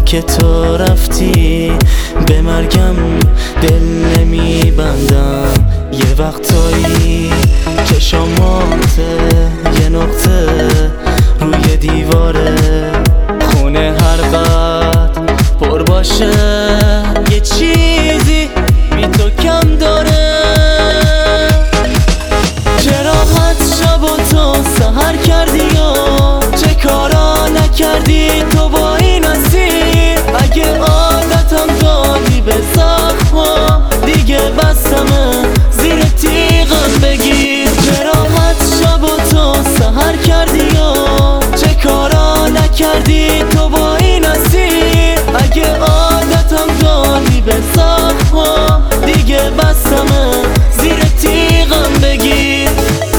که تو رفتی به مرگم دل نمیبندم. یه وقتایی چشامات یه نقطه روی دیواره خونه هر قد پر باشه یه چیزی بی تو کم داره. چرا حد شب و تو سحر کردی یا چه کارا نکردی تو با این مسیر؟ اگه عادتم دادی به زخما دیگه بستمه زیر تیغم بگیر. چرا حد شب و تو سحر کردی یا چه کارا نکردی تو با این مسیر؟ اگه عادتم دادی به زخما دیگه بستمه زیر تیغم بگیر.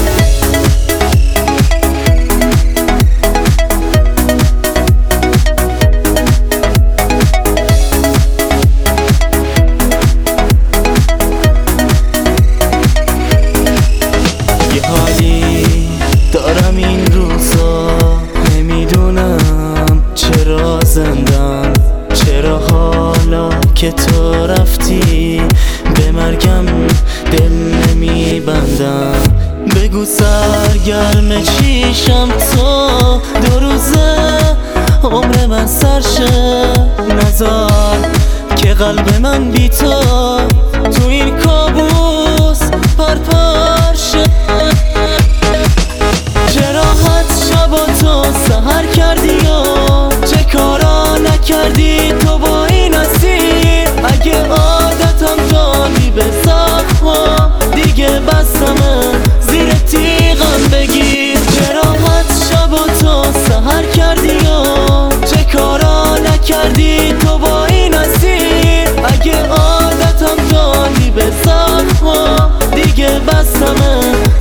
دارم این روزا نمیدونم چرا زندم، چرا حالا که تو رفتی به مرگم دل نمیبندم. بگو سرگرم چیشم تو دو روزه عمر من سرشه، نذار که قلب من بی تو تو این کابوس پرپر شه. چرا حد شب و تو سحر کردی یا چه کارا نکردی تو با این مسیر؟ اگه عادتم دادی به زخما دیگه بستمه زیر تیغم بگیر. چرا حد شب و تو سحر کردی یا چه کارا نکردی تو با این مسیر؟ اگه عادتم دادی به زخما دیگه بستمه